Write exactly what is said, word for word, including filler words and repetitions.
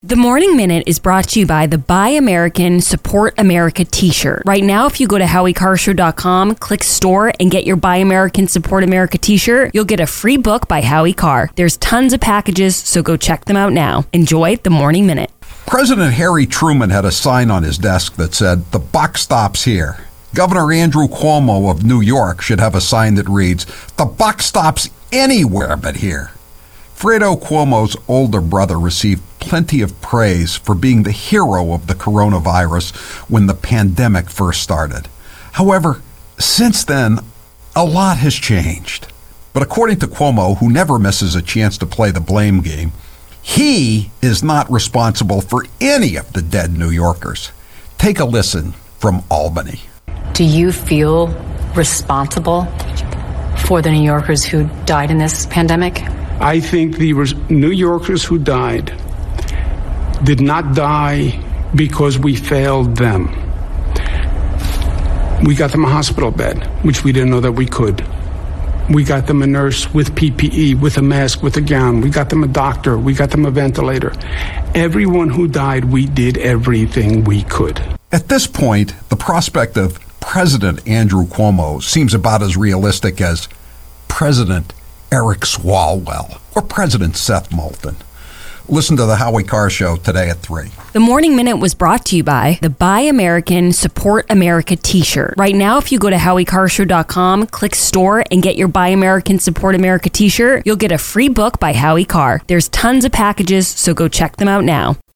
The Morning Minute is brought to you by the Buy American, Support America t-shirt. Right now, if you go to howie carr show dot com, click store, and get your Buy American, Support America t-shirt, you'll get a free book by Howie Carr. There's tons of packages, so go check them out now. Enjoy The Morning Minute. President Harry Truman had a sign on his desk that said, "The buck stops here." Governor Andrew Cuomo of New York should have a sign that reads, "The buck stops anywhere but here." Fredo Cuomo's older brother received plenty of praise for being the hero of the coronavirus when the pandemic first started. However, since then, a lot has changed. But according to Cuomo, who never misses a chance to play the blame game, he is not responsible for any of the dead New Yorkers. Take a listen from Albany. Do you feel responsible for the New Yorkers who died in this pandemic? I think the New Yorkers who died did not die because we failed them. We got them a hospital bed, which we didn't know that we could. We got them a nurse with P P E, with a mask, with a gown. We got them a doctor. We got them a ventilator. Everyone who died, we did everything we could. At this point, the prospect of President Andrew Cuomo seems about as realistic as President Eric Swalwell or President Seth Moulton. Listen to the Howie Carr Show today at three. The Morning Minute was brought to you by the Buy American, Support America t-shirt. Right now, if you go to howie carr show dot com, click store, and get your Buy American, Support America t-shirt, you'll get a free book by Howie Carr. There's tons of packages, so go check them out now.